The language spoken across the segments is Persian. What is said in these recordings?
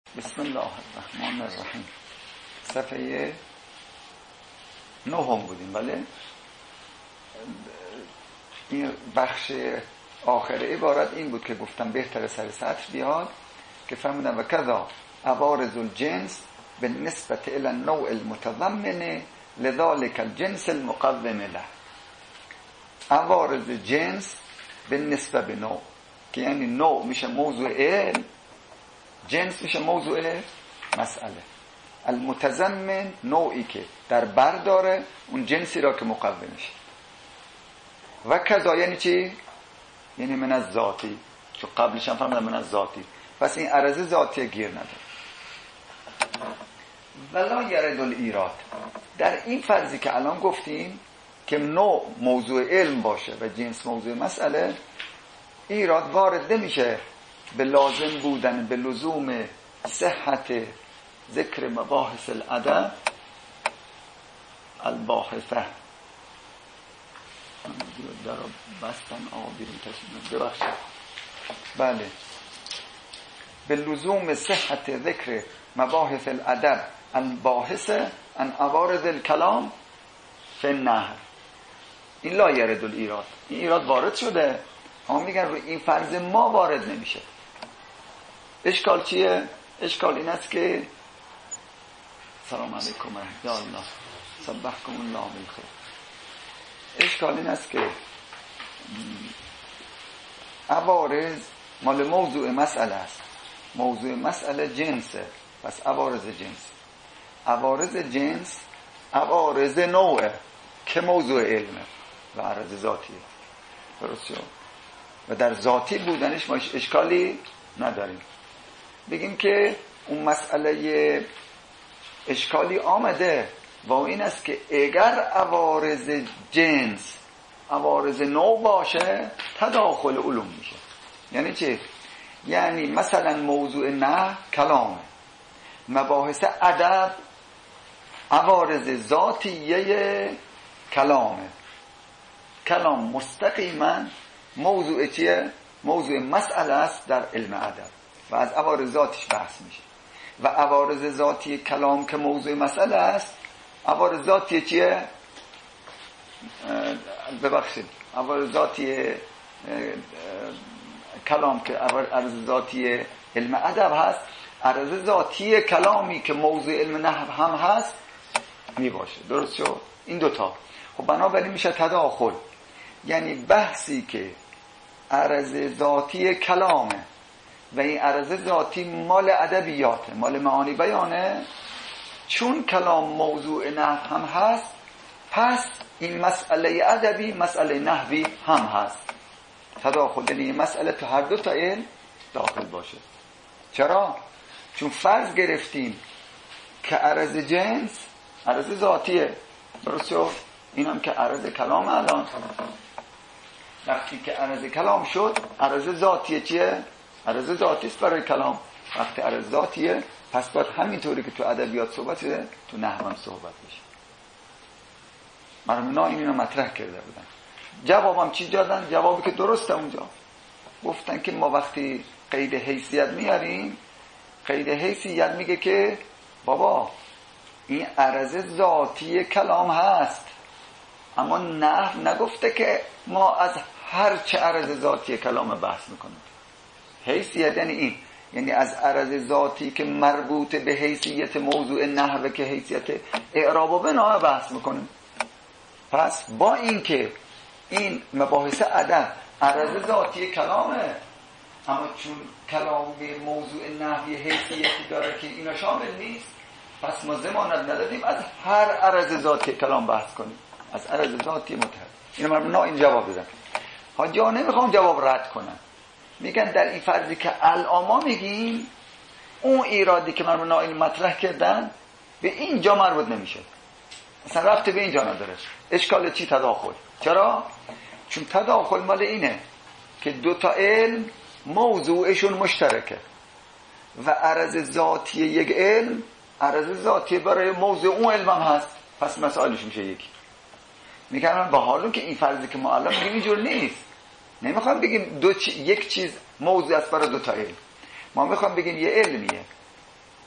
بسم الله الرحمن الرحیم. صفحه 9 بودیم. بله، این بخش آخر عبارت این بود که گفتم بهتر سر سطر بیاد، که فهمیدم و کذا عوارض الجنس بالنسبه الى النوع المتضمن لذلك الجنس المقوم له. عوارض جنس بالنسبه به نوع، که یعنی نوع میشه موضوع علم، جنس میشه موضوع مسئله. المتضمن نوعی که در بر داره اون جنسی را که مقوم میشه. و کذا یعنی چی؟ یعنی من از ذاتی، چون قبلش هم فهمیدم من از ذاتی، پس این عرض ذاتی گیر نداره. ولا یرد الایراد، در این فرضی که الان گفتیم که نوع موضوع علم باشه و جنس موضوع مسئله، ایراد وارد نمیشه به لازم بودن، به لزوم صحت ذکر مباحث الادب الباحثه. در بستن آبیرون تشمیل ببخشید. بله، به لزوم صحت ذکر مباحث الادب الباحثه عن عوارض الکلام فی النحو. این لا یرد الایراد، این ایراد وارد شده، اما میگن روی این فرض ما وارد نمیشه. اشکال چیه؟ اشکال این است که سلام علیکم یا الله صبحکم الله بالخیر. اشکال این است که عوارض مال موضوع مسئله است، موضوع مسئله جنسه، پس عوارض جنس، عوارض جنس عوارض نوعه که موضوع علمه و عرض ذاتیه. درسته؟ و در ذاتی بودنش ما اشکالی نداریم. بگیم که اون مسئله اشکالی آمده و این است که اگر عوارض جنس عوارض نوع باشه تداخل علوم میشه. یعنی چه؟ یعنی مثلا موضوع نحو کلامه، مباحث ادب عوارض ذاتیه کلامه. کلام مستقیما موضوع چیه؟ موضوع مسئله است در علم ادب و از عوارض ذاتش بحث میشه. و عوارض ذاتی کلام که موضوع مسئله است، عوارض ذاتی چیه؟ ببخشید، عوارض ذاتی کلام که عوارض ذاتی علم ادب هست، عوارض ذاتی کلامی که موضوع علم نحو هم هست میباشه. درست شد؟ این دوتا. خب بنابراین میشه تداخل. یعنی بحثی که عرض ذاتی کلامه و این عرض ذاتی مال ادبیاته، مال معانی بیانه، چون کلام موضوع نحو هم هست، پس این مسئله ادبی مسئله نحوی هم هست. تداخل یعنی این مسئله تو هر دو تا علم داخل باشه. چرا؟ چون فرض گرفتیم که عرض جنس عرض ذاتیه. درسته؟ این هم که عرض کلام الان وقتی که عرض کلام شد عرض ذاتیه چیه؟ عرض ذاتی است برای کلام. وقتی عرض ذاتیه پس باید همینطوری که تو ادبیات صحبت شده تو نحو هم صحبت بشه. مرمونا اینو مطرح کرده بودن. جوابم چی دادن؟ جوابی که درسته اونجا گفتن که ما وقتی قید حیثیت میاریم، قید حیثیت میگه که بابا این عرض ذاتی کلام هست، اما نحو نگفته که ما از هر چه عرض ذاتی کلام بحث میکنیم. حیثیت یعنی این، یعنی از عرض ذاتی که مربوط به حیثیت موضوع نحو که حیثیت اعراب و بنا بحث میکنیم. پس با این که این مباحث ادب عرض ذاتی کلامه، اما چون کلام به موضوع نحوی حیثیتی داره که اینا شامل نیست، پس ما ضمانت ندادیم از هر عرض ذاتی کلام بحث کنیم، از عرض ذاتی متحد. اینو مرمونا این جواب بدن. حاجا نمیخوام جواب رد کنن، میگن در این فرضی که الان ما میگیم اون ایرادی که مرمونا این مطرح کردن به اینجا مربوط نمیشه، اصلا رفته به اینجا نداره. اشکال چی؟ تداخل. چرا؟ چون تداخل مال اینه که دوتا علم موضوعشون مشترکه و عرض ذاتی یک علم عرض ذاتی برای موضوع اون علم هم هست، پس مسائلش میشه یکی. میگن به حالون که این فرضی که ما الان میگیم اینجور نیست. نمیخوام بگیم یک چیز موضوع است برای دوتا علم. ما میخوام بگیم یه علمیه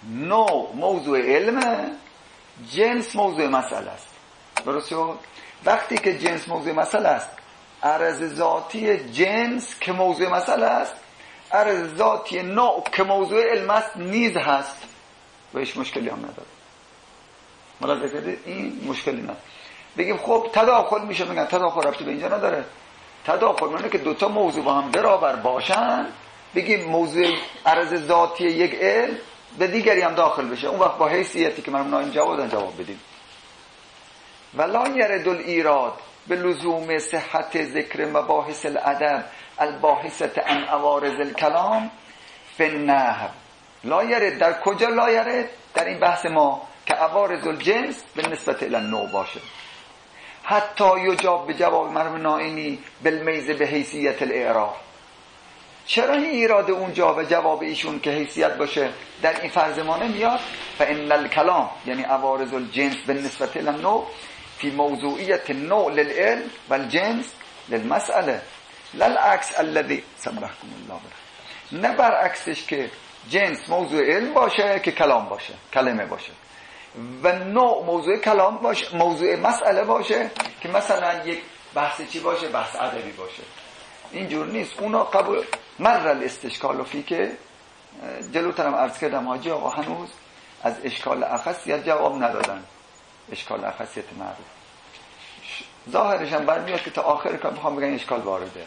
نوع موضوع علمه، جنس موضوع مسئله است. درسته؟ وقتی که جنس موضوع مسئله است، عرض ذاتی جنس که موضوع مسئله است، عرض ذاتی نوع که موضوع علم است نیز هست و هیچ مشکلی هم نداره. ملاحظه کردید؟ این مشکلی نداره. بگیم خب تداخل میشه، میگن تداخل ربطی به اینجا نداره. تداخل معنی که دوتا موضوع با هم برابر باشن، بگیم موضوع عرض ذاتی یک علم به دیگری هم داخل بشه، اون وقت با حیثیتی که من این جواب بدیم. ولا یرد الایراد به لزوم صحت ذکر مباحث الادب الباحثه عن عوارض الکلام فی النحو. لا یرد در کجا لا یرد؟ در این بحث ما که عوارض الجنس به نسبت الی النوع باشه. حتی یجاب به جواب مرحوم نائینی بالمیز به حیثیت الاعراب. چرا این ایراد اونجا و جواب ایشون که حیثیت باشه در این فرض ما نمیاد؟ فان الکلام یعنی عوارض الجنس به نسبت الی النوع فی موضوعیت النوع للعلم والجنس للمسئله لا العکس الذی سمحکم الله بر. نه برعکسش که جنس موضوع علم باشه که کلام باشه، کلمه باشه، و نوع موضوع کلام باشه، موضوع مسئله باشه که مثلا یک بحث چی باشه، بحث ادبی باشه. اینجور نیست. اونا قبول مر الاستشکال فی که جلوترم عرض کردم حاجی آقا هنوز از اشکال اخصیت جواب ندادن. اشکال اخصیت معروف ظاهرش هم برمیاد که تا آخر کار بخوام بگن اشکال وارده.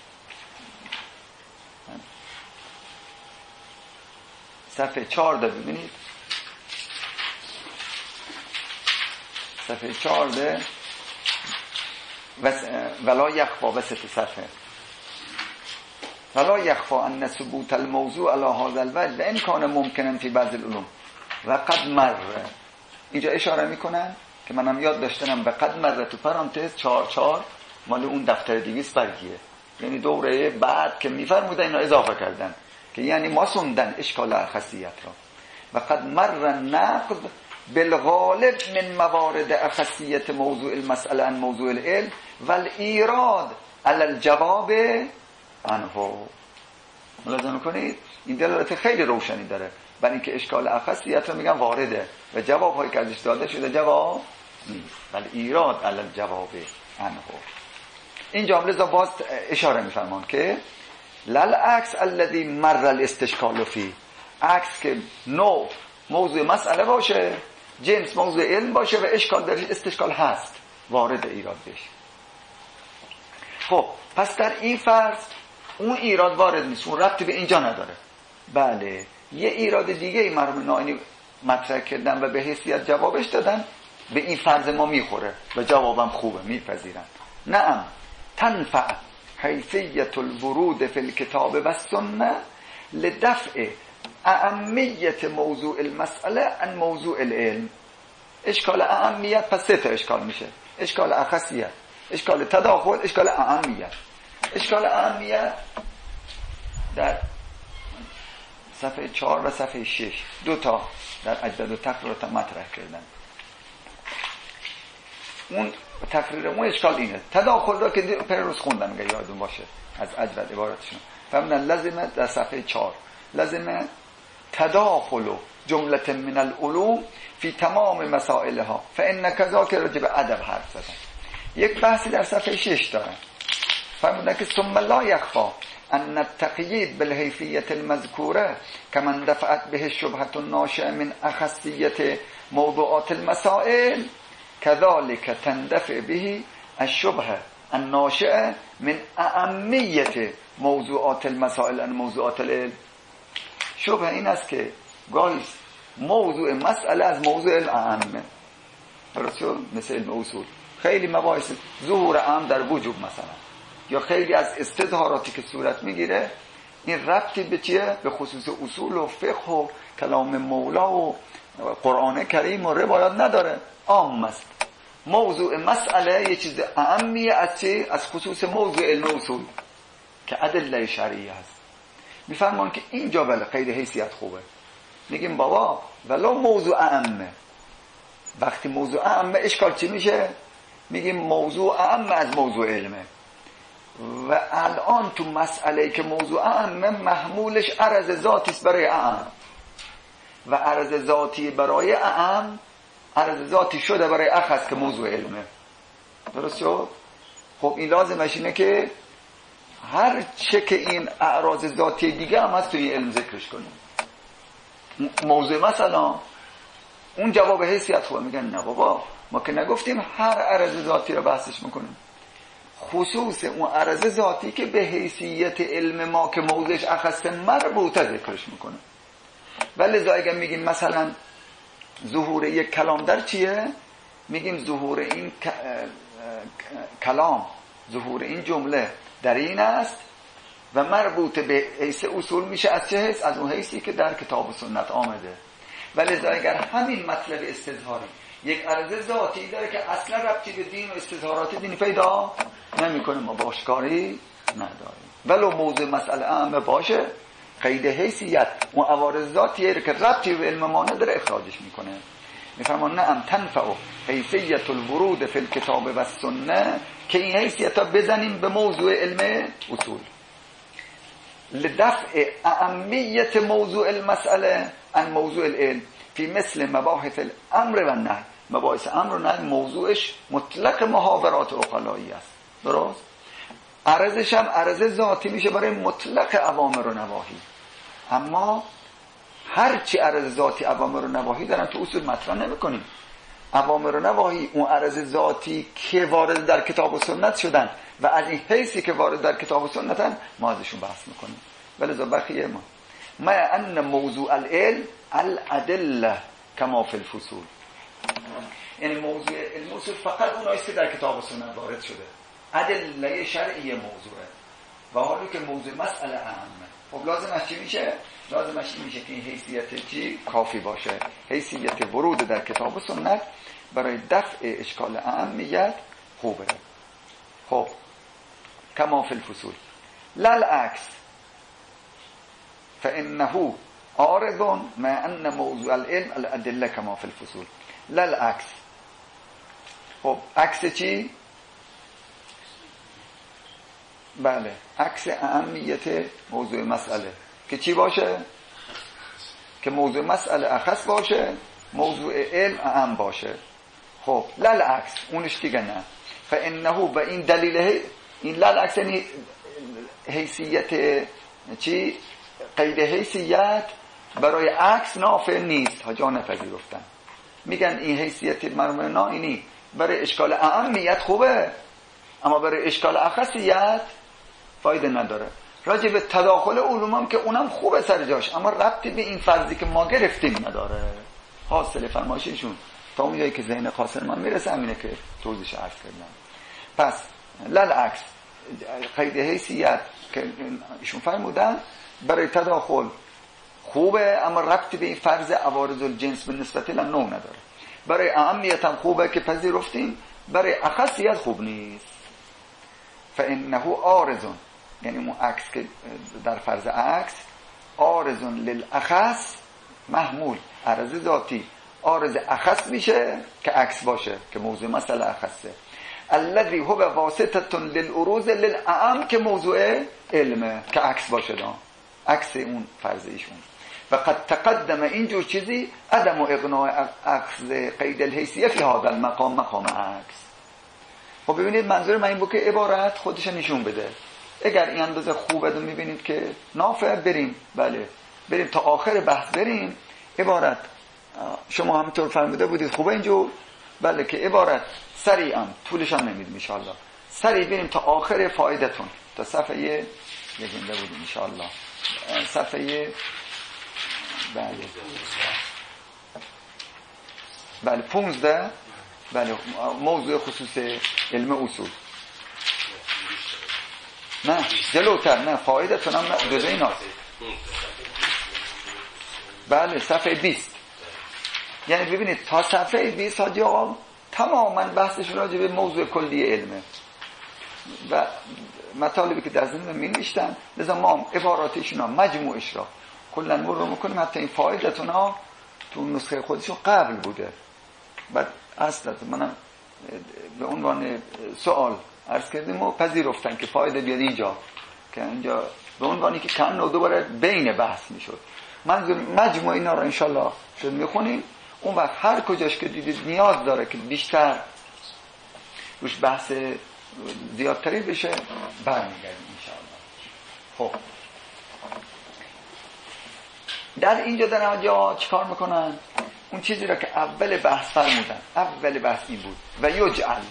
صفحه 14 ببینید، صفحه 14 ولا یخفا وسط صفحه ولا یخفا ان ثبوت الموضوع على هذا الوجه و ان کان ممکنا فی بعض العلوم و قد مر. اینجا اشاره میکنن که منم یاد داشتنم به قد مر تو پرانتز 44 مال اون دفتر 200 برگیه، یعنی دوره بعد که میفرمودن اینا اضافه کردن که یعنی ما سوندن اشکال خاصیت را. و قد مر نقد بالغالب من موارد اخصیت موضوع المسئله عن موضوع العلم والایراد علی الجواب عنه. ملاحظه میکنید این دلالت خیلی روشنی داره برای اینکه اشکال اخصیت رو میگن وارده و جواب هایی که ازش داده شده جواب نیست، ولی ایراد علی الجواب عنه. این جمله را باز اشاره میفرمان که لل عکس الذی مر الاستشکال فی، عکس که نوع موضوع مسئله باشه، جنس موضوع علم باشه و اشکال درش استشکال هست، وارد ایراد بشه. خب پس در این فرض اون ایراد وارد نیست، اون ربطی به اینجا نداره. بله یه ایراد دیگه ای مرحوم نائینی مطرح کردن و به حیثیت جوابش دادن، به این فرض ما میخوره و جوابم خوبه، میپذیرن. نعم تنفع حیثیت الورود فی الکتاب و السنه لدفع اهمیت موضوع المسئله عن موضوع العلم. اشکال اهمیت پس سه تا اشکال میشه: اشکال اخصیت، اشکال تداخل، اشکال اهمیت. اشکال اهمیت در صفحه 4 و صفحه 6 دو تا در اجداد و تقریرات مطرح کردن. اون تقریر اون اشکال اینه، تداخل را که پیروز خوندن اگه یادتون باشه از اجداد عبارتشون فهمیدن لازمه در صفحه 4 لازمه تداخل جمله من العلوم فی تمام مسائلها فان کذاک راجع به ادب حرف زدن. یک بحثی در صفحه 6 دارن فهمیدن که ثم لا یخفا ان التقیید بالحیثیت المذکوره کمن دفعت به الشبهه الناشئه من اخصیت موضوعات المسائل كذلك تندفع به الشبهه الناشئه من اهمیت موضوعات المسائل عن موضوعات العلم. شبهه این است که گاهی موضوع مسئله از موضوع اهمه، درسته؟ مثل علم اصول خیلی مباحث ظهور اهم در وجوب مثلا، یا خیلی از استظهاراتی که صورت میگیره این ربطی به چیه؟ به خصوص اصول و فقه و کلام مولا و قرآن کریم و روایات نداره، عام است. موضوع مسئله یه چیز اهمیه از چی؟ از خصوص موضوع علم اصول که ادله شرعی هست. میفرمان که اینجا بله قید حیثیت خوبه، میگیم بابا ولی موضوع اهمه. وقتی موضوع اهمه اشکال چی میشه؟ میگیم موضوع اهم از موضوع علمه و الان تو مسئله که موضوع اهمه محمولش عرض ذاتیست برای اهم. و عرض ذاتی برای اعم عرض ذاتی شده برای اخص که موضوع علمه. درست شد؟ خب این لازمش اینه که هر چه که این اعراض ذاتی دیگه هم هست توی علم ذکرش کنیم. موضوع مثلا اون جواب حیثیت خوبه، میگن نه بابا ما که نگفتیم هر عرض ذاتی رو بحثش میکنیم، خصوص اون عرض ذاتی که به حیثیت علم ما که موضوعش اخص مربوطه ذکرش میکنه. ولی اگه میگیم مثلا ظهور یک کلام در چیه، میگیم ظهور این کلام، ظهور این جمله در این است و مربوط به حیث اصول میشه از چه حیث؟ از اون حیثی که در کتاب و سنت آمده. ولی اگر همین مطلب استظهاری یک عرض ذاتی داره که اصلا ربطی به دین و استظهارات دینی پیدا نمیکنه، ما باش کاری نداریم. ولو موضوع مسئله اهمه باشه، قید حیثیت اون عوارض ذاتیه که ربطی به علم ما نداره اخراجش میکنه. میفهمون نعم تنفع حیثیت الورود فی الکتاب و السنه، که این حیثیت ها بزنیم به موضوع علم اصول لدفع اهمیت موضوع المسئله عن موضوع العلم فی مثل مباحث الامر و النهی. مباحث امر و نهی موضوعش مطلق محاورات عقلایی است. درست؟ عرضش هم عرض ذاتی میشه برای مطلق اوامر و نواهی. اما هر چی عرض ذاتی اوامر و نواهی دارن تو اصول مطرح نمی‌کنیم. اوامر و نواهی اون عرض ذاتی که وارد در کتاب و سنت شدن و از این حیثی که وارد در کتاب و سنتن ما ازشون بحث میکنیم. ولذا بقیه ما ان موضوع العلم الادله کما فی الفصول، یعنی موضوع علم اصول فقط اوناییست که در کتاب و سنت وارد شده، ادله شرعی موضوعه. و حالی که موضوع مسئله اهمه، خب لازمش چی میشه؟ لازمش این میشه که این حیثیت چی کافی باشه، حیثیت ورود در کتاب و سنت برای دفع اشکال اهمیت خوبه. خب کما فی الفصول للعکس فانه عارض مع ان موضوع العلم الادله کما فی الفصول. للعکس، خب عکس چی؟ بله، عکس اهمیت موضوع مسئله که چی باشه؟ که موضوع مسئله اخص باشه، موضوع علم اهم باشه. خب للعکس اونش دیگه نه. فانه و این دلیل این للعکس یعنی حیثیت چی؟ قید حیثیت برای عکس نافع نیست، ها جا نپذیرفتن. میگن این حیثیت مرمونا اینی برای اشکال اهمیت خوبه، اما برای اشکال اخصیت فایده نداره. راجع به تداخل علوم هم که اونم خوبه سر جاش، اما ربطی به این فرضی که ما گرفتیم نداره. حاصل فرمایششون تا اون جایی که ذهن قاصر من میرسه همینه که توضیحش عرض کردم. پس للعکس قید حیثیت که ایشون فرمودن برای تداخل خوبه، اما ربطی به این فرض عوارض الجنس به نسبت لنوع نداره. برای اهمیت هم خوبه که پذیرفتیم، برای اخصیت خوب نیست. فانه عارض، یعنی اون عکس که در فرض عکس عارض للاخص محمول، عرض ذاتی عارض اخص میشه که عکس باشه که موضوع مسئله اخصه. الذي هو واسطه للعروض للاعم که موضوع علمه که عکس باشه، عکس اون فرض ایشون. و قد تقدم اینجور چیزی عدم و اغناء اخذ قید الحیثیه فی هذا المقام مقام عکس. خب ببینید منظور من این بود که عبارت خودش نشون بده. اگر این اندازه خوبه رو میبینید که نافع بریم، بله بریم تا آخر بحث بریم. عبارت شما همینطور فرموده بودید خوبه اینجور، بله که عبارت سریعا طولش هم نمیدیم انشاءالله، سریع بریم تا آخر فایدتون، تا صفحه یه زنده بودیم انشاءالله، صفحه بله 15. بله موضوع خصوص علم اصول. نه جلوتر، نه فایدتون هم جزء ایناست. بله صفحه 20. یعنی ببینید تا صفحه 20 حاجی آقا تماما بحثشون راجع به موضوع کلی علمه و مطالبی که در ذهن می نوشتن، لذا ما عباراتشون ها مجموعش را کلا مرور میکنیم. حتی این فایدتون ها تو نسخه خودشون قبل بوده. بعد اصلا منم به عنوان سوال عرض کردیم و پذیرفتن که فایده بیاد اینجا، که اینجا به عنوانی که کن و دوباره بین بحث میشد. منظور مجموع اینا رو انشالله شد میخونیم. اون وقت هر کجاش که دیدید نیاز داره که بیشتر روش بحث زیادتری بشه برمیگردیم انشالله. خب در اینجا دارن یا چیکار میکنن؟ اون چیزی را که اول بحث فرمودن، اول بحث این بود و یجعل،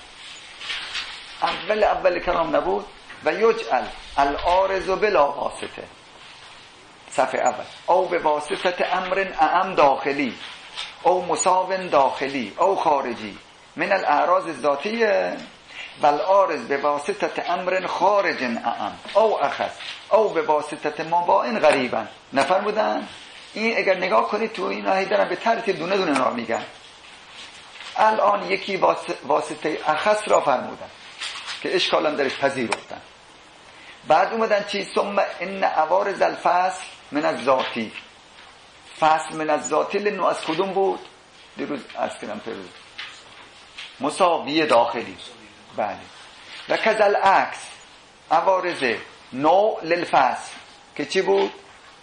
اول کلام نبود و یجعل العارض بلا واسطه، صفحه اول، او به واسطه امر اعم داخلی او مساو داخلی او خارجی من الاعراض الذاتیه و العارض به واسطه امر خارج اعم او اخص او به واسطه ماباین غریبا. نفرمودن؟ این اگر نگاه کنید تو اینا هیدرن به ترتیب دونه دونه را میگن. الان یکی واسطه اخص را فرمودن که اشکالا درش پذیرفتن. بعد اومدن چی؟ ثم ان عوارض الفصل من الذاتی، فصل من الذاتی لنو از کدوم بود؟ دیروز عرض کردم پیروز مساوی داخلی. بله. و کذل عکس عوارض نوع للفصل که چی بود؟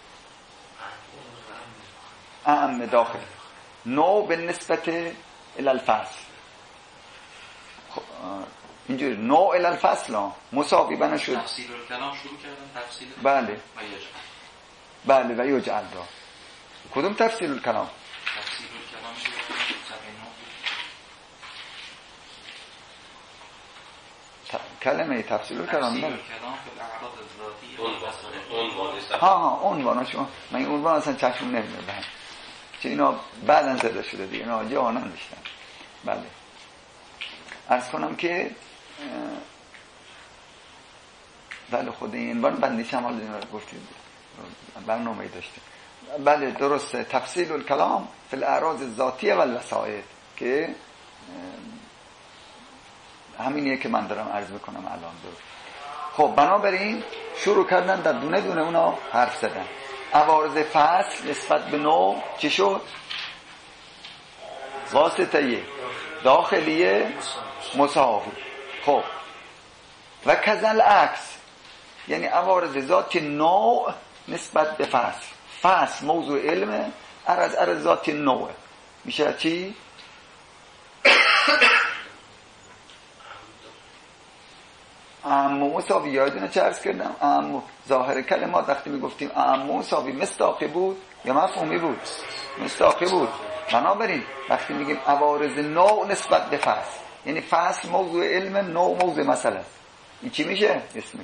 اعم داخل، نوع به نسبت الالفصل. اینجوری نوع الالفصل مساوی بنا شد. تفصیل الکلام شروع کردن، تفصیل بله بله و یجعل را. کدوم تفصیل الکلام؟ تفصیل الکلام کلمه تفصیل الکلام نه. تفصیل الکلام فی الاعراض الذاتیه. ها عنوانش من این عنوان اصلا چشم نمیاد چه اینا بعداً زده شده دیگه، اینا جهانن بیشتر. بله عرض کنم که بله خود این عنوان بندی شمال اینا رو گفتید برنامه‌ای داشته. بله درسته، تفصیل الکلام فی الاعراض الذاتیه و الوسائط که همینیه که من دارم عرض میکنم الان. درست. خب بنابراین شروع کردن در دونه دونه اونا حرف زدن. عوارض فصل نسبت به نوع چی شد؟ واسطه داخلیه مساوی. خب و کذل عکس یعنی عوارض ذات نوع نسبت به فصل. فصل موضوع علمه، عرض ذات نوع میشه چی؟ اعم مساوی. یادونه چه عرض کردم؟ اعم ظاهر کلمات وقتی میگفتیم اعم مساوی مصداقی بود یا مفهومی بود؟ مصداقی بود. بنابراین وقتی میگیم عوارض نوع نسبت به فصل یعنی فصل موضوع علم، نوع موضوع مسئله است. این چی میشه؟ اسمش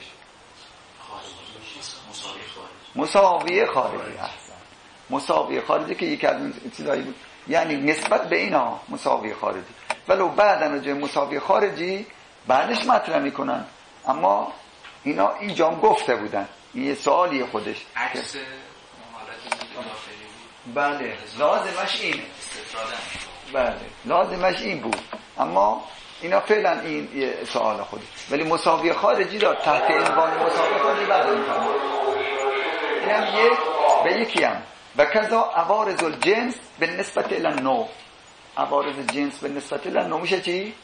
مساوی خارجی. احسن، مساوی خارجی که یک از چیزایی بود، یعنی نسبت به اینا مساوی خارجی. ولو بعداً راجع مساوی خارجی بعدش مطرح میکنن، اما اینا اینجا گفته بودن. این یه سوالی خودش. عکس بله لازمش اینه. بله لازمش این بود، اما اینا فعلا این یه سوال خودش. ولی مساوی خارجی داد تحت عنوان مساوی خارجی بعد میکنه. اینم یک به یکی هم و کذا عوارض الجنس به نسبت الى النوع. عوارض جنس به نسبت الى النوع میشه چی؟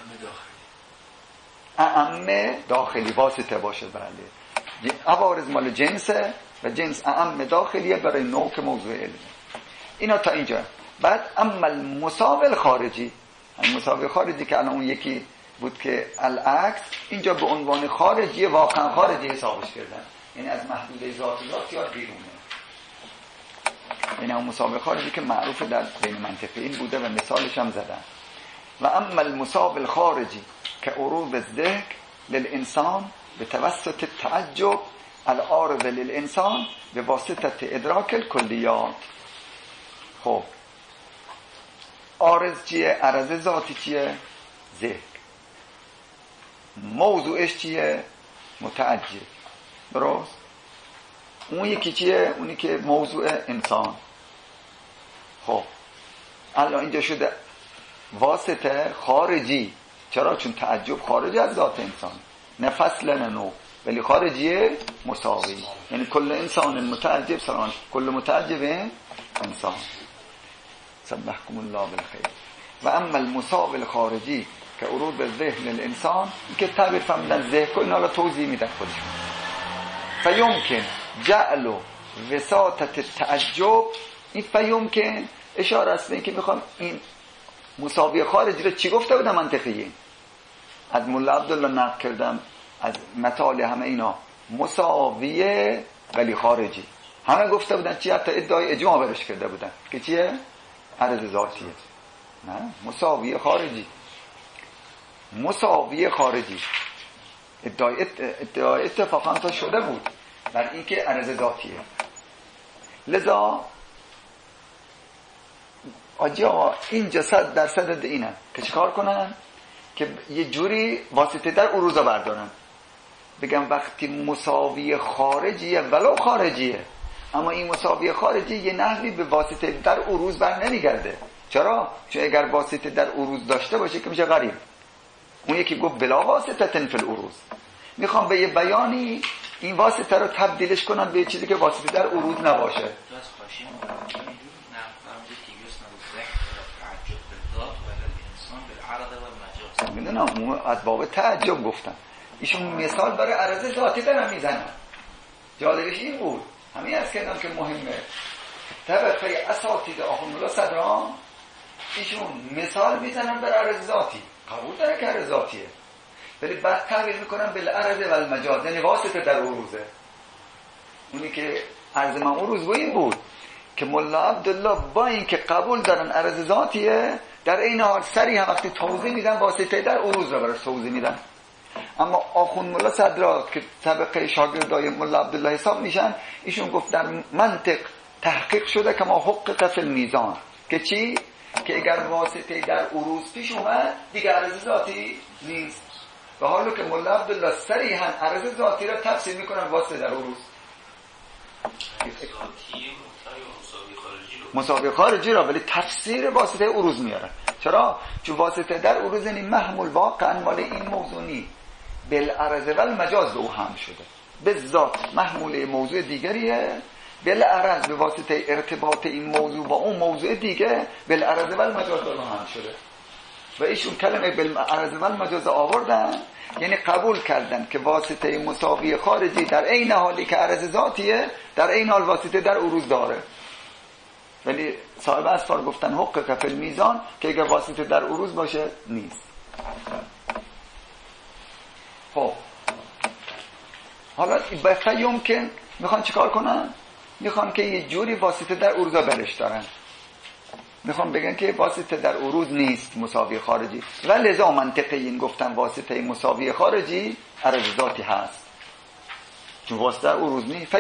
اعم داخلی واسطه باشه. بله عوارض مال جنسه و جنس اعم داخلیه برای نوع که موضوع علمه. اینا تا اینجا. بعد اما المساوی الخارجی، المساوی خارجی که الان اون یکی بود که العکس، اینجا به عنوان خارجی واقعا خارجی حسابش کردن، یعنی از محدوده ذات یا بیرونه. یعنی اون مساوی خارجی که معروف در بین منطقیین بوده و مثالش هم زدن. و اما المساوی الخارجی که عروض الذهن للانسان به توسط تعجب العارض للانسان به واسطه ادراک الکلیات. خب عارض چیه؟ عرض ذاتی چیه؟ ذهن. موضوعش چیه؟ متعجب. درست؟ اون یکی چیه؟ اونی که موضوع انسان. خب الان اینجا شده واسطه خارجی. چرا؟ چون تعجب خارجی از ذات انسان، نه فصل نه نوع، ولی خارجیه مساوی. یعنی کل انسان متعجب سلام، کل متعجب انسان. سبحكم الله بالخير. و اما المساوی الخارجی که عروض ذهن الانسان، که تعبیر فهمیدن ذهن کو، اینا رو توضیح میدن خودشون. فیمکن جعل وساطت تعجب، این فیوم که اشاره است به این که میخوام این مساوی خارجی رو چی گفته بودم منطقیه، از مولا عبدالله نقل کردم از مطالع همه اینا مساویه ولی خارجی، همه گفته بودن چی، حتی ادعای اجماع برش کرده بودن که چیه؟ عرض ذاتیه. نه، مساوی خارجی، مساوی خارجی. ادعای اتفاقا تا شده بود بر این که عرض ذاتیه. لذا آجا اینجا 100% اینه که چیکار کنن که یه جوری واسطه در عروضا بردارن، بگم وقتی مساوی خارجیه ولو خارجیه، اما این مساوی خارجی یه نحوی به واسطه در عروض بر نمیگرده. چرا؟ چون اگر واسطه در عروض داشته باشه که میشه غریب. اون یکی گفت بلا واسطه فی العروض، میخوام به یه بیانی این واسطه رو تبدیلش کنن به چیزی که واسطه در عروض نباشه. میدونم از باب تعجب گفتم، ایشون مثال برای عرض ذاتی دارن میزنن. جالبش این بود، همین از کردم که مهمه، طبقه اساتید آخوندالله صدران ایشون مثال میزنن برای عرض ذاتی، قبول داره که عرض ذاتیه، ولی بعد تعبیر میکنن بالعرض و المجاز، یعنی واسطه در عروضه. اونی که عرض من عروض با این بود که مولا عبدالله با این که قبول دارن عرض ذاتیه، در این حال سری هم وقتی توضیح میدن واسطه در عروض رو براش توضیح میدن. اما آخوند مولا صدرات که طبقه شاگردای مولا عبدالله حساب میشن، ایشون گفت در منطق تحقیق شده که ما حقق فی المیزان، که چی؟ که اگر واسطه در عروض پیش اومد دیگه عرض ذاتی نیست. و حالا که مولا عبدالله صریحاً عرض ذاتی را تفسیر میکنن واسطه در عروض، مساوی خارجی را ولی تفسیر واسطه عروض میارن. چرا؟ چون واسطه در عروض یعنی محمول واقعا مال این موضوعی بالعرض و المجاز به او هم شده، به ذات محمول موضوع دیگریه، بالعرض به واسطه ارتباط این موضوع با اون موضوع دیگه بالعرض و المجاز به او هم شده. و ایشون کلمه بالعرض و المجاز آوردن، یعنی قبول کردن که واسطه مساوی خارجی در عین حالی که عرض ذاتیه در عین حال واسطه در عروض داره. ولی صاحب اسفار گفتن حقق فی المیزان که اگر واسطه در عروض باشه نیست. خب حالا بفیوم که میخوان چیکار کنن؟ میخوان که یه جوری واسطه در عروضا برش دارن، میخوان بگن که واسطه در عروض نیست مساوی خارجی، و لذا منطقی این گفتن واسطه مساوی خارجی عرض ذاتی هست، چون واسطه در عروض نیست.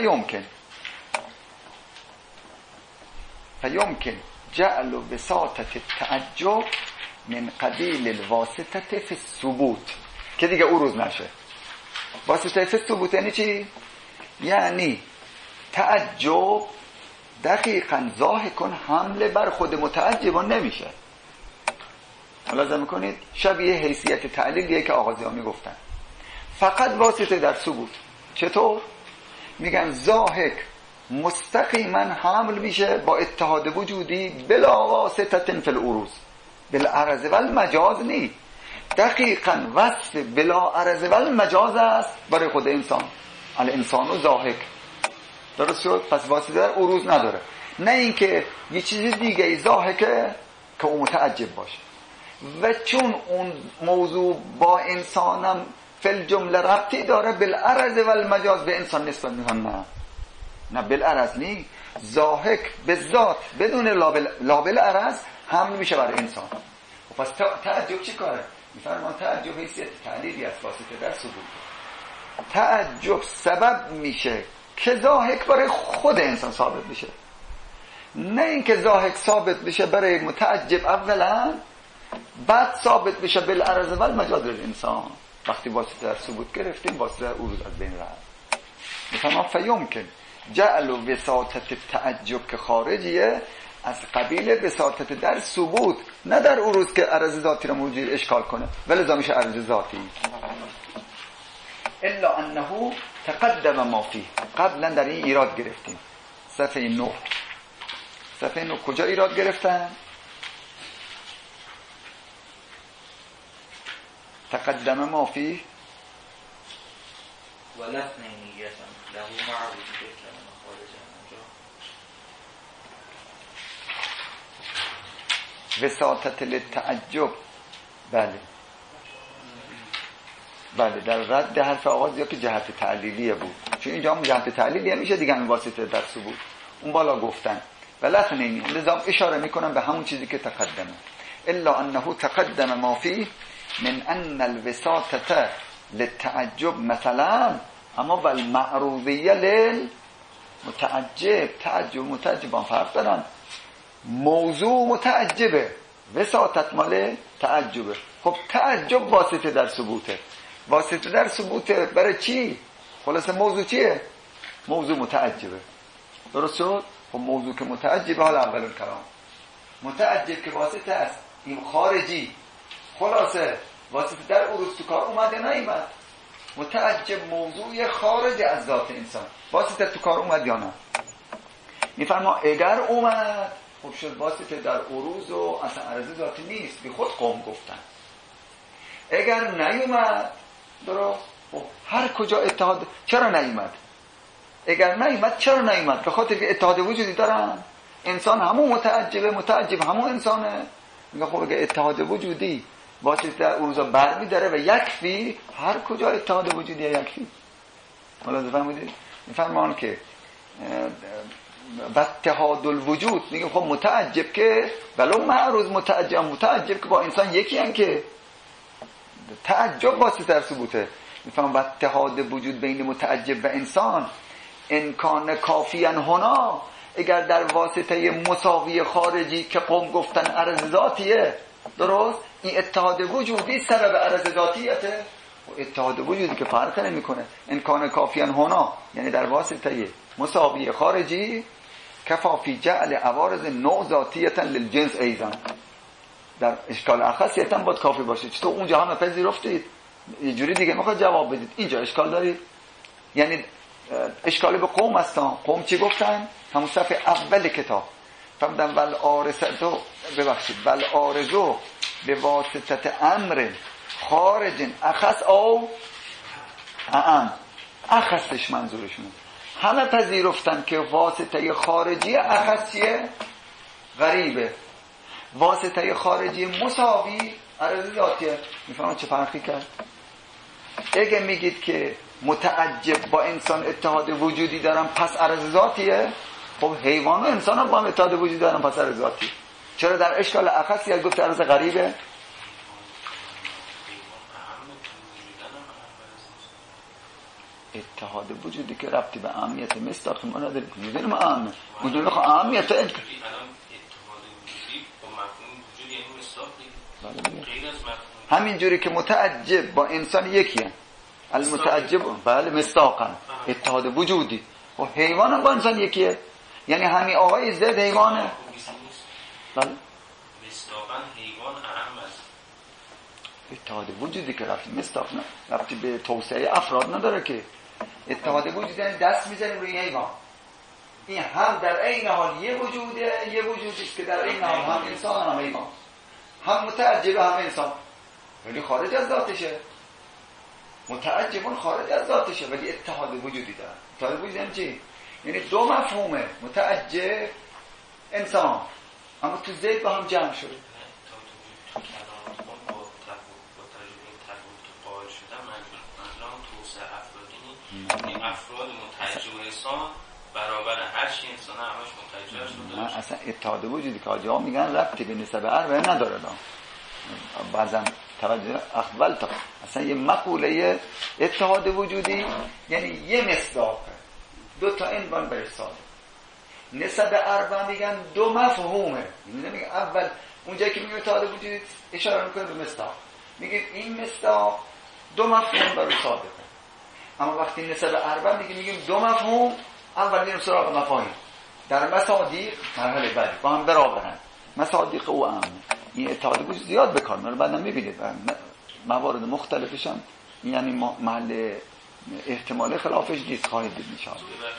فیمکن جعل وساطة التعجب من قبیل الواسطه فی الثبوت، که دیگه عروض نشه. واسطه فی الثبوت یعنی چی؟ یعنی تعجب دقیقاً ضاحکن حمله بر خود متعجبان نمیشه. ملاحظه میکنید شبیه حیثیت تعلیلیه که آغازیان میگفتن، فقط واسطه در ثبوت. چطور؟ میگن ضاحک مستقیما حمل میشه با اتحاد وجودی بلا واسطه فی العروض، بالعرض و المجاز نی، دقیقاً وصف بلا عرض و المجاز است برای خود انسان. الانسان و ضاحک، درست شد؟ پس واسطه در عروض نداره، نه اینکه یه چیز دیگه ای ضاحکه که اون متعجب باشه. و چون اون موضوع با انسانم فی الجمله ربطی داره، بالعرض و المجاز به انسان نسبت میکنن. نه بالعرض نی، ضاحک به ذات بدون لابل عرض حمل میشه برای انسان. پس تعجب چی کاره؟ میفرمان تعجب حیثیت تعلیلی است واسطه در ثبوت. تعجب سبب میشه که ضاحک برای خود انسان ثابت میشه، نه اینکه ضاحک ثابت بشه برای متعجب اولا بعد ثابت بشه بالعرض و المجاز انسان. وقتی واسطه در ثبوت گرفتیم واسطه در عروض از بین رفت. مثلا فیمکن جعل وساطة التعجب که خارجیه از قبیل وساطت در ثبوت، نه در عروض که عرض ذاتی رو موجود اشکال کنه، ولی میشه عرض ذاتی. الا انه تقدم ما فيه، قبلا در این ایراد گرفتیم. صفحه 9 کجا ایراد گرفتن؟ تقدم ما فيه ولفن نیتم له مع وجود کلمه خارجه. وساطت للتعجب. بله بله، در رد حرف آغاز یا که جهت تعلیلیه بود، چون اینجا هم جهت تعلیلیه میشه دیگه، همین واسطه در ثبوت اون بالا گفتن ولکن این لذا اشاره میکنم به همون چیزی که تقدمه، الا انه تقدم ما فيه من ان الوساطه للتعجب مثلا، اما والمعروضیه للمتعجب. تعجب متعجب هم فرق دارن، موضوع متعجبه، وساطت مال تعجبه. خب تعجب واسطه در ثبوته، واسطه در ثبوته برای چی؟ خلاصه موضوع چیه؟ موضوع متعجبه. درست شد؟ خب موضوع که متعجبه، حالا اول کلام متعجب که واسطه است، این خارجی، خلاصه واسطه در عروض تو کار اومده نیامد. متعجب موضوع خارج از ذات انسان، واسطه تو کار اومد یا نه؟ میفرما اگر اومد خب شد واسطه در عروض و اصلا عرض ذاتی نیست، بی خود قوم گفتن. اگر نیومد درست، خب هر کجا اتحاد، چرا نیومد؟ اگر نیومد چرا نیومد؟ به خاطر که اتحاد وجودی دارن، انسان همون متعجبه، متعجب همون انسانه. میگه خب اگه اتحاد وجودی واسطه در عروضا برمی داره و یکفی، هر کجا اتحاد وجودی یکفی. حالا فهمیدید؟ میفرمان که و اتحاد الوجود، میگه خب متعجب که ولو معروض متعجب که با انسان یکی هم که تعجب واسطه در ثبوته. میفهم و اتحاد وجود بین متعجب و انسان امکان کافی هنا، اگر در واسطه مساوی خارجی که قوم گفتن عرض ذاتیه، درست؟ این اتحاد وجودی سبب عرض ذاتیته، و اتحاد وجودی که فرق نمیکنه امکان کافی هنا، یعنی در واسطه مساوی خارجی کفافی جعل عوارض نوع ذاتیتا للجنس ایضا، در اشکال اخصیتا باید کافی باشه. چطور اونجا همه پذیرفتید، یه جوری دیگه میخواد جواب بدید، اینجا اشکال دارید؟ یعنی اشکال به قوم هستن. قوم چی گفتن؟ همون صفحه اول کتاب فرمودن والآرزو، ببخشید والآرزو به واسطه امر خارج اخص او اعم، اخصش منظورشونه. همه پذیرفتن که واسطه خارجی اخصیه غریبه، واسطه خارجی مساوی عرض ذاتیه. میفهمم چه فرقی کرد؟ اگه میگید که متعجب با انسان اتحاد وجودی دارن پس عرض ذاتیه، خب حیوان و انسان هم با هم اتحاد وجودی دارن پس عرض ذاتی، چرا در اشکال اخصی گفت عرض غریبه؟ اتحاد وجودی که ربطی به اهمیت مصداق ما نداره. میدونیم اهمیت، میدونیم خب اهمیت همین جوری که متعجب با انسان یکیه، المتعجب بله مصداقا اتحاد وجودی، و حیوان هم با انسان یکیه، یعنی همین آقای زد حیوانه. بله مصداقا حیوان اهم است. اتحاد وجودی که رفتی مصداق نه، رفتی به توسعه افراد نداره که. اتحاد وجودی یعنی دست میزنیم روی حیوان، این هم در عین حال یه وجوده، یه وجودی است که در عین حال هم انسان هم حیوان، هم متعجب هم انسان، ولی خارج از ذاتشه. متعجبون خارج از ذاتشه ولی اتحاد وجودی داره. اتحاد وجودی یعنی چی؟ یعنی دو مفهومه، متعجب انسان، اما تو ذهن با هم جمع شده. این افراد متعجب انسان برابر هر چی انسان همش متعجب شده. اصلا اتحاد وجودی که آجا میگن ربطی به نسبت عربه نداره. بعضا توجه اول تا اصلا یه مقوله اتحاد وجودی یعنی یه مصداق، دو تا عنوان بر ساده. نسبت عربه میگن دو مفهومه، میگن اول اونجایی که میگه اتحاد وجودی اشاره میکنه به مصداق، میگه این مصداق دو مفهوم بر ساده. اما وقتی نسبت عربه میگیم دو مفهوم، اول میریم سراغ مفاهیم در مصادیق مرحله بعدی با هم برابرن. مصادیق او هم این اتحاد وجود زیاد بکار میره، بعدا میبینید موارد مختلفش هم یعنی محل احتمال خلافش نیست، خواهید دید میشه.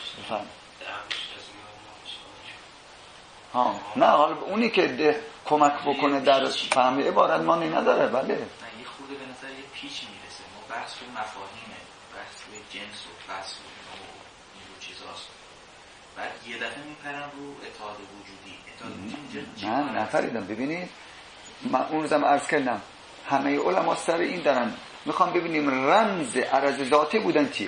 ها نه حالا اونی که کمک بکنه در فهم عبارت معنی نداره. بله نه یه خورده به نظر یه پیچ میرسه. ما بحث روی مفاهیمه، بحث روی جنس و بحث روی اینجور چیزاست، بعد یه دفعه میپرن رو اتحاد وجودی. اتحاد وجودی نه نفریدم. ببینید من اون روزم عرض کردم همه علما سر این دارن میخوام ببینیم رمز عرض ذاتی بودن چیه.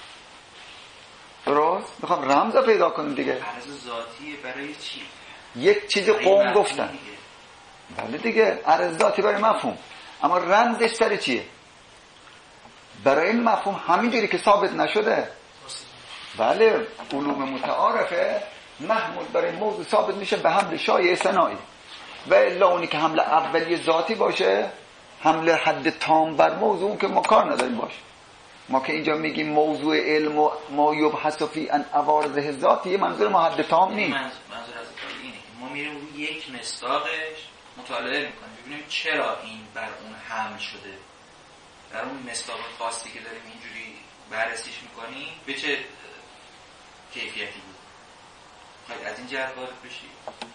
درست؟ میخوام رمز رو پیدا کنیم دیگه. عرض ذاتی برای چی؟ یک چیز قوم گفتن. بله دیگه عرض ذاتی برای مفهوم، اما رمزش سر چیه؟ برای این مفهوم همینجوری که ثابت نشده. بله علوم متعارفه محمول برای موضوع ثابت میشه به حمل شایع صناعی، و الا اونی که حمل اولی ذاتی باشه حمل حد تام بر موضوع اون که ما کار نداریم باشه. ما که اینجا میگیم موضوع علم و ما یبحث فی ان عوارض ذاتی، منظور ما حد تام نیست. منظور از اینه که ما میریم روی یک مصداقش مطالعه میکنیم ببینیم چرا این بر اون حمل شده، در اون مصداق خاصی که داریم اینجوری بررسیش میکنیم به چه کیفیتی بود. خواهید از این جهت وارد بشید؟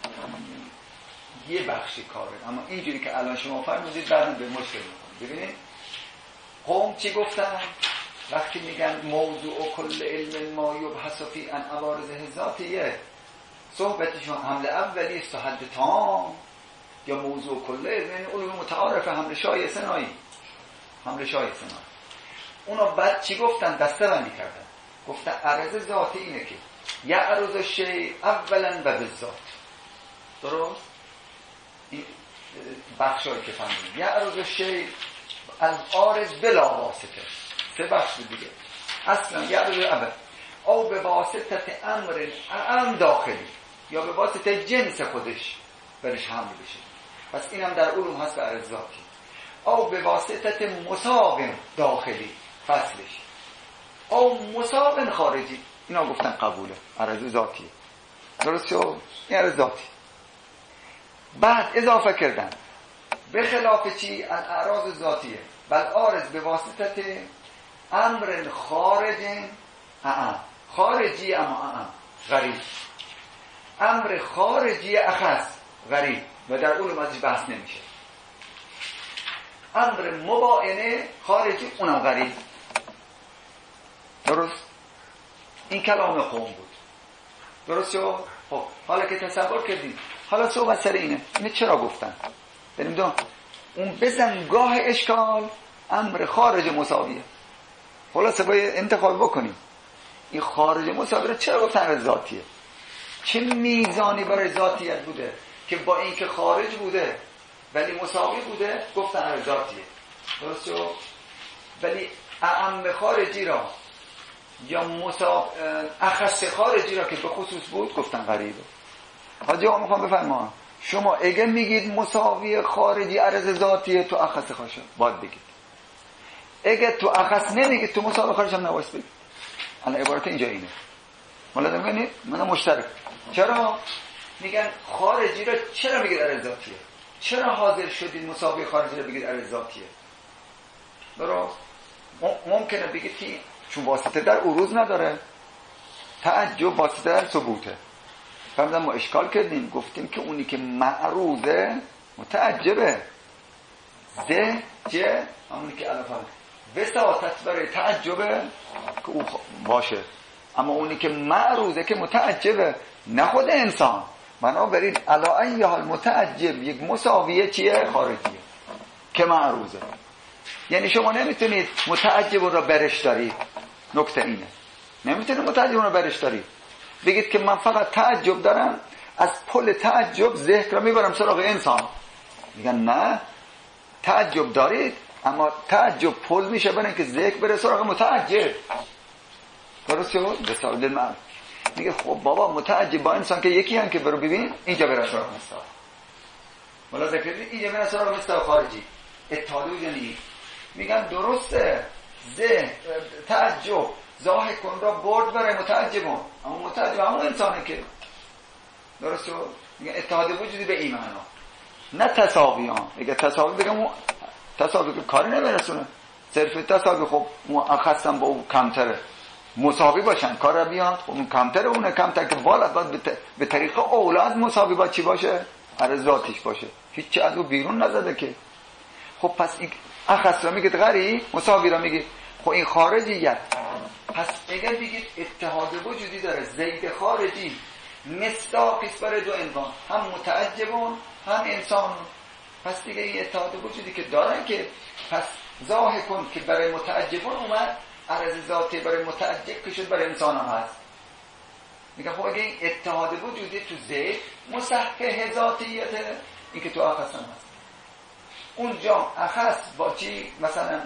یه بخشی کاره، اما اینجوری که الان شما فرمودید بعداً به مشکل میکنید. ببینید قوم چی گفتن وقتی میگن موضوع کل علم ما یبحث فی ان عوارض ذاتیه، صحبتشون حمل اولی است تا حد تام، یا موضوع کل علم علوم متعارف حمل شایع صناعی، حمل شایع صناعی. اونا بعد چی گفتن؟ دسته بندی کردن، گفتن عرض ذاتی اینه که یعرض الشیء اولا و بالذات. درست؟ این بخشایی که فهمیدیم یعرض الشیء العارض بلا واسطه، سه بخش دیگه. اصلا یعرض اول او به واسطه امر اعم داخلی، یا به واسطه جنس خودش برش حمل بشه، پس اینم در علوم هست به عرض ذاتی. او به واسطه مساو داخلی فصلش، او مساو خارجی، اینا گفتن قبوله عرض ذاتی. درست شد؟ این عرض ذاتی. بعد اضافه کردن به خلاف چی؟ الاعراض ذاتیه بل عارض به واسطه امر خارج خارجی اما غریب، امر خارجی اخص غریب، و در علوم ازش بحث نمیشه. امر مباینه خارجی اونم غریب. درست؟ این کلام قوم بود. درست شد؟ خب حالا که تصور کردیم، حالا صحبت سر اینه چرا گفتن؟ بریم دون اون بزنگاه اشکال امر خارج مساویه. خلاصه باید انتخاب بکنیم این خارج مساوی رو چرا گفتن عرض ذاتیه؟ چه میزانی برای ذاتیت بوده که با این که خارج بوده ولی مساوی بوده گفتن عرض ذاتیه. درست شد؟ ولی اعم خارجی را یا اخص خارجی را که به خصوص بود گفتن غریبه. حاجی ها میخوام بفرما شما اگه میگید مساوی خارجی عرض ذاتیه تو اخص خارجی باید بگید، اگه تو اخص نمیگید تو مساوی خارجی هم نباید بگید. الان عبارت اینجا اینه. ملاحظه میکنید؟ من مشترک. چرا میگن خارجی را چرا میگید عرض ذاتیه؟ چرا حاضر شدید مساوی خارجی را بگید عرض ذاتیه؟ درست؟ ممکنه بگید که چون واسطه در عروض نداره، تعجب واسطه در ثبوته. فرضاً ما اشکال کردیم گفتیم که اونی که معروضه متعجبه، زه همونی که الان فهمید وساطت برای تعجبه که او باشه، اما اونی که معروضه که متعجبه، نه خود انسان. بنابراین علا ای حال متعجب یک مساویه چیه؟ خارجیه که معروضه. یعنی شما نمیتونید متعجب را برش دارید. نکته اینه نمیتونید متعجب را برش دارید بگید که من فقط تعجب دارم، از پل تعجب ذهن را میبرم سراغ انسان. میگن نه، تعجب دارید اما تعجب پل میشه برای اینکه ذهن بره سراغ متعجب. درست شد؟ بسیار من میگه خب بابا متعجب با انسان که یکی هم که برو ببین اینجا بره سراغ مستاق. ملاحظه کردید؟ اینجا بره سراغ مستاق خارجی اتحادی یعنی میگن درسته ذهن تعجب ظاهر کن را برد برای متعجبون، اما متعجب همون انسانه که. درست شد؟ میگن اتحاد وجودی به این معنا، نه تساویان. اگه تساوی بگم تساوی که کاری نمیرسونه، صرف تساوی خب اخستم با اون کمتره، مساوی باشن کار را بیاد، خب اون کمتره اونه کمتر که باید به طریق اولاد مساوی با چی باشه؟ عرض ذاتیش باشه، هیچی از او بیرون نزده که. خب پس این اخص را میگید غریب، مساوی را میگید خب این خارجیت. پس اگر بگید اتحاد وجودی داره زید خارجی مصداقی است برای دو عنوان، هم متعجبون هم انسان. پس دیگه این اتحاد وجودی که دارن که پس ظاهر کن که برای متعجبون اومد، عرض ذاتی برای متعجب که شد برای انسان هم هست. میگه خب اگه این اتحاد وجودی تو ذهن مصحح ذاتیته، این که تو اخص هم هست. اونجا اخص با چی؟ مثلا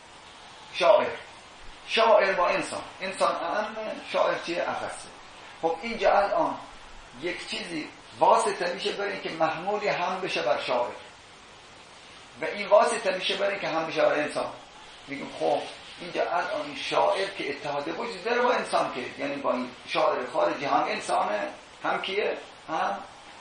شاعر با انسان اهم، شاعر چیه؟ اخصه. خب اینجا الان یک چیزی واسطه میشه برای اینکه محمولی هم بشه بر شاعر و این واسطه میشه برای اینکه هم بشه بر انسان. میگم خب اینجا الان شاعر که اتحاد وجود داره با انسان، که یعنی با این شاعر خارجی هم انسانه، هم کیه؟ هم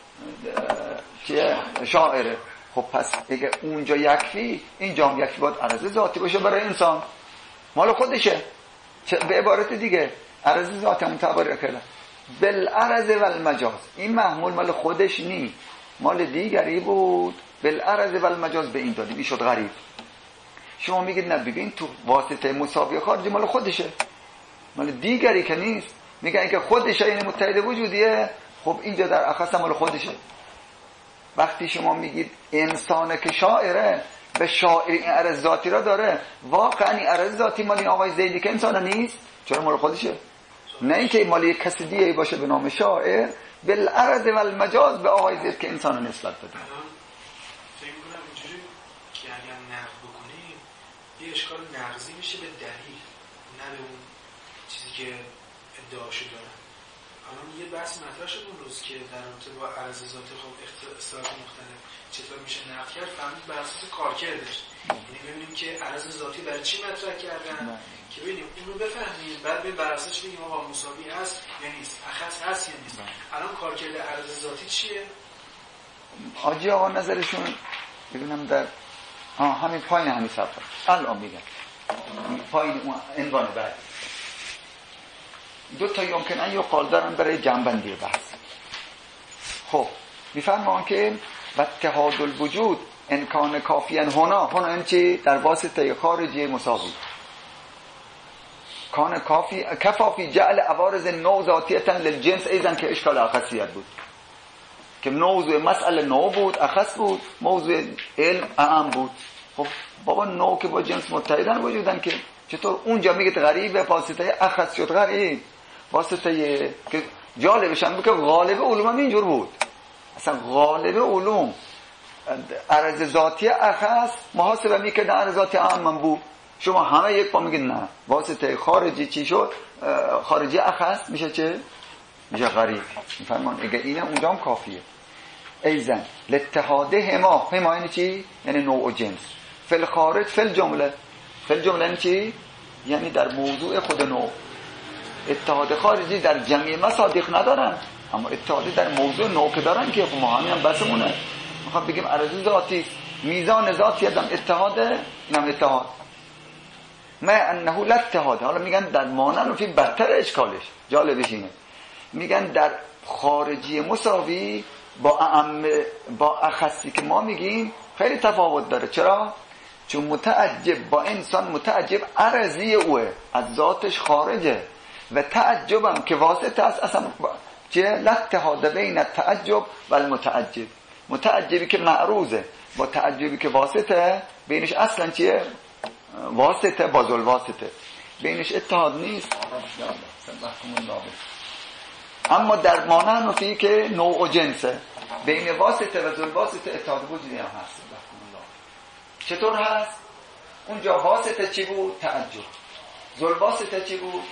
شاعره. خب پس اگه اونجا یکفی، اینجا هم یکفی باید عرض ذاتی باشه برای انسان، مال خودشه. به عبارت دیگه عرض ذاتی متبرک کرده بالعرض و المجاز. این محمول مال خودش نی، مال دیگری بود. بالعرض و المجاز به این دادیم، این شد غریب. شما میگید نه ببین تو واسطه مساوی خارجی مال خودشه، مال دیگری که نیست. میگن اینکه خودشه یعنی متحد وجودیه. خب اینجا در اخص مال خودشه. وقتی شما میگید انسانه که شاعره، به شاعر این عرض ذاتی را داره، واقعا این عرض ذاتی مال این آقای زیدی که انسانه نیست؟ چرا مال خودشه؟ نه اینکه مال یک کسی دیگه باشه به نام شاعر. بالعرض و المجاز به آقای زید که انسان نسبت بده. فکر کنم اینجوری که اگر نقد بکنیم یه اشکال نقضی میشه به دلیل، نه به اون چیزی که ادعاشو داره. الان یه بحث مطرح شد اون روز که در رابطه با عرض ذاتی خب اصطلاحات مختلف چطور میشه نقد کرد، فهمید بر اساس کارکردش. یعنی ببینیم که عرض ذاتی برای چی مطرح کردن که ببینیم اونو بفهمیم، بعد به بر اساس بگیم آقا مساوی هست یا نیست، اخص هست یا نیست. الان کارکرد عرض ذاتی چیه؟ آجی آقا نظرشون ببینم در همین پایین همین صفحه الان میگن پایین اون عنوان بعد دو تا یمکنه یقال دارن برای جنبندی بحث. خب میفرمان که و اتحاد الوجود امکان کافی هنا این چی؟ در واسطه خارجی مساوی کان کافی کفافی جعل عوارض نوع ذاتیتن للجنس ایزن که اشکال اخصیت بود، که موضوع مسئله نوع بود، اخص بود، موضوع علم اعم بود. خب بابا نوع که با جنس متحدن وجودن، که چطور اونجا میگه غریبه واسطه اخص شد غریب واسطه که جالبش هم بود که غالب علوم هم اینجور بود. اصلا غالب علوم عرض ذاتی اخص محاسبه میکرد عرض ذاتی اعم بود. شما همه یک پا میگید نه واسطه خارجی چی شد؟ خارجی اخص میشه چه؟ میشه غریب. میفهمون اگه اینه اونجا هم کافیه. ایزن لاتحاد هما یعنی چی؟ یعنی نوع و جنس. فل خارج فل جمله یعنی چی؟ یعنی در موضوع خود نوع. اتحاد خارجی در جمعی مصادیق ندارن، اما اتحاد در موضوع نوع که دارن که ما همین هم بسمونه. میخوام بگیم عرض ذاتی میزان ذاتی هم اتحاد، اینم اتحاد ما انه لا اتحاد. حالا میگن در مانن و فی بدتر اشکالش جالبش اینه، میگن در خارجی مساوی با اخصی که ما میگیم خیلی تفاوت داره. چرا؟ چون متعجب با انسان متعجب عرضی اوه، از ذاتش خارجه، و تعجبم که واسطه است اصلا چه؟ لا اتحاد بین التعجب و المتعجب. متعجبی که معروضه با تعجبی که واسطه، بینش اصلا چیه؟ واسطه با ذل واسطه، بینش اتحاد نیست. اما در مانن فی که نوع و جنسه، بین واسطه و ذل واسطه اتحاد وجودی هم هست. چطور هست؟ اونجا واسطه چی بود؟ تعجب. ذل واسطه چی بود؟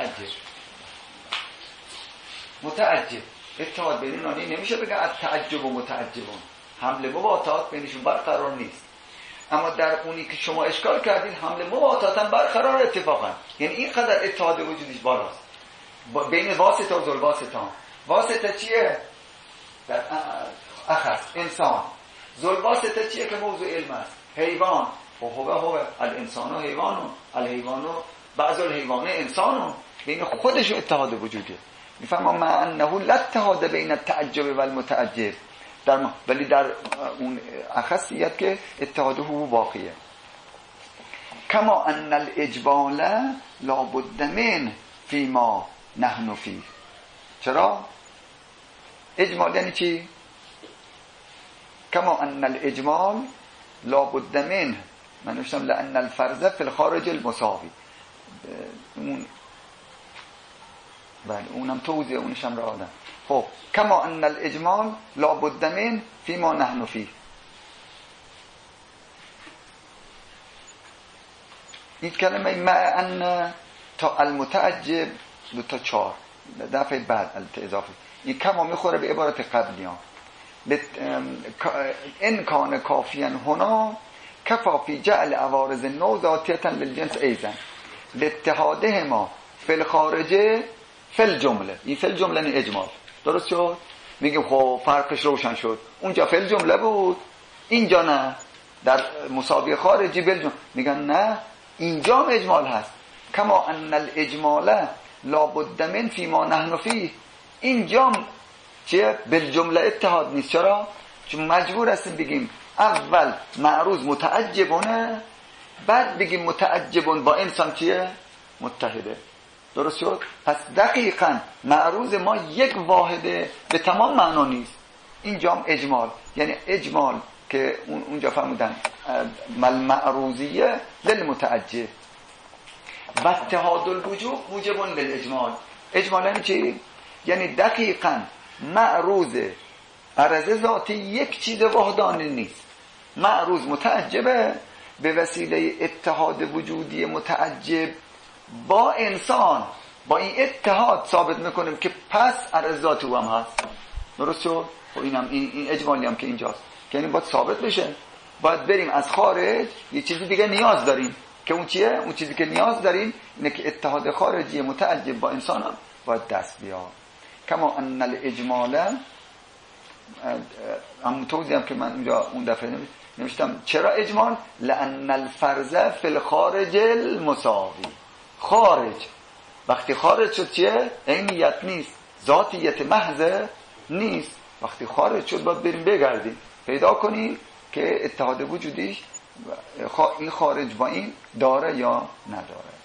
متعجب. اتحاد بین نانی نمیشه بگه از تعجب و متعجبون، حمله مباطات بینشون برقرار نیست. اما در اونی که شما اشکال کردید حمله مباطات هم برقرار اتفاقا، یعنی این قدر اتحاد وجودیش بالاست بین واسطه و ذل واسطه. واسطه چیه؟ در اخص انسان. ذل واسطه چیه که موضوع علم است؟ حیوان. هو الانسان و حیوان، الحیوان بعض الحیوان انسان، بین خودش اتحاد وجودیه. میفهمم ما انه لا اتحاد بین التعجب و المتعجب، ولی در اون اخصیت که اتحاد هو باقیه. کما ان الاجبال لا بد من فيما نحن فيه. چرا؟ اجمال یعنی چی؟ کما ان الاجمال لابد منه، من نوشتم لان الفرض فی الخارج المساوی، بله اونم توضیح اونشم را آدم. خب کما ان الاجمال لابد منه فیما نحن فیه، این کلمه مع ان تا المتعجب 2 تا 4 دفعه بعد البته اضافه، این کما میخوره به عبارت قبلی ها. ان کان کافیا هنا کفا فی جعل عوارض نو ذاتیتا للجنس ایزن لاتحاده ما فی الخارجه فی الجمله. این فی الجمله نه اجمال، درست شد؟ میگیم خب فرقش روشن شد، اونجا فی الجمله بود اینجا نه، در مساوی خارجی بالجمله. میگن نه اینجا اجمال هست. کما ان الاجمال لابد من فیما نحن فیه، اینجا چیه؟ بالجمله اتحاد نیست. چرا؟ چون مجبور هستیم بگیم اول معروض متعجبونه، بعد بگیم متعجبون با انسان چیه؟ متحده. درست شد؟ پس دقیقاً معروض ما یک واحده به تمام معنا نیست. اینجا اجمال، یعنی اجمال که اونجا فرمودن المعروضیه للمتعجب و اتحاد الوجوب موجب للاجمال. اجمال یعنی چی؟ یعنی دقیقاً معروض عرض ذاتی یک چیز وحدانی نیست. معروض متعجبه، به وسیله اتحاد وجودی متعجب با انسان، با این اتحاد ثابت میکنیم که پس عرض ذاتی او هم هست. درست شد؟ خب این اجمالی هم که اینجاست، که یعنی باید ثابت بشه. باید بریم از خارج یه چیزی دیگه نیاز داریم، که اون چیه؟ اون چیزی که نیاز داریم اینه که اتحاد خارجی متعجب با انسان هم باید دست بیاد. کما ان الاجماله، هم توضیح هم که من اونجا اون دفعه نوشتم چرا اجمال؟ لان الفرض فی الخارج المساوی. خارج وقتی خارج شد چیه؟ عینیت نیست، ذاتیت محض نیست. وقتی خارج شد باید بریم بگردیم پیدا کنیم که اتحاد وجودیش این خارج با این داره یا نداره.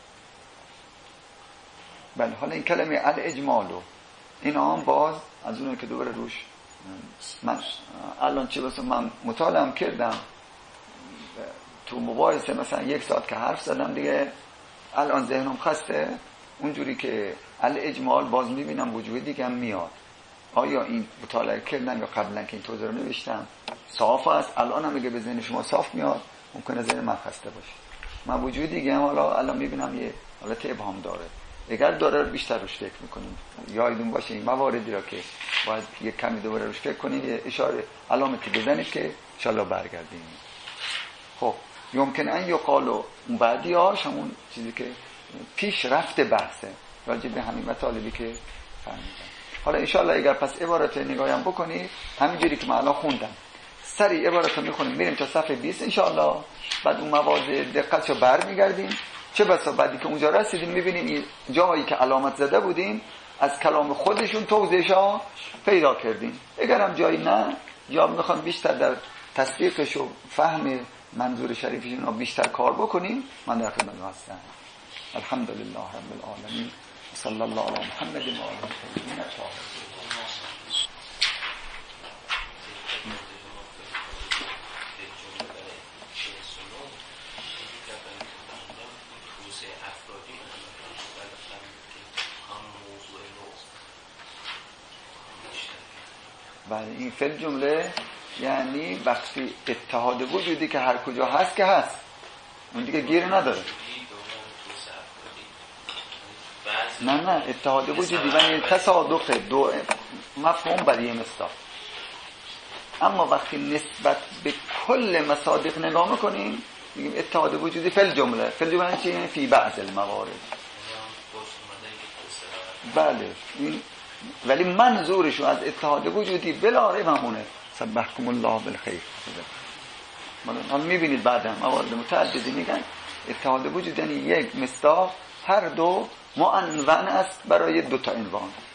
بله حالا این کلمه الاجمالو این هم باز از اونه که دوباره روش من الان چه بسا من مطالعه کردم تو مباحثه مثلا 1 ساعت که حرف زدم دیگه الان ذهنم خسته. اونجوری که الاجمال باز میبینم وجوه دیگه هم میاد. آیا این مطالعه کردن یا قبلا که این توضیح رو نوشتم صاف است؟ الان هم اگه به ذهن شما صاف میاد ممکنه ذهن من خسته باشه. من وجوه دیگه هم الان میبینم یه حالت ابهام داره. اگر داره بیشتر روش فکر میکنیم. یادتون باشه این مواردی را که باید یه کمی دوباره روش فکر کنیم، یه اشاره علامتی بزنید که انشالله برگردیم. خب یمکن ان یقالو اون بعدی هاش همون چیزی که پیش رفته بحثه راجع به همین مطالبی که فهمیدم. حالا انشالله اگر پس عبارت نگاهم بکنید همینجوری که من الان خوندم سریع عبارت رو میخونیم میریم تا صفحه 20 انشالله، بعد اون مواد دقتشو برمیگردیم. چه بسا بعدی که اونجا رسیدیم میبینیم این جایی که علامت زده بودیم از کلام خودشون توضیحشا پیدا کردیم. اگر هم جایی نه یا میخوام بیشتر در تصدیقش و فهم منظور شریفشون رو بیشتر کار بکنیم من در خدمت هستم. الحمدلله رب العالمین صلی الله علی محمد و آله الطاهرین الطاهرین. بله این فعل جمله یعنی وقتی اتحاد وجودی که هر کجا هست که هست، اون دیگه گیر نداره. نه اتحاد وجودی یعنی تصادق دو مفهوم برای مصداق. اما وقتی نسبت به کل مصادق نگاه میکنیم میگیم اتحاد وجودی فعل جمله. فعل جمله چیه؟ یعنی فی بعض الموارد. بله این ولی منظورشو از اتحاد وجودی بلا ریب همونه. سبحکم الله بالخیر. حالا میبینید بعدم موارد متعددی میگن اتحاد وجودی یعنی یک مصداق هر دو معنون است برای 2 تا عنوان.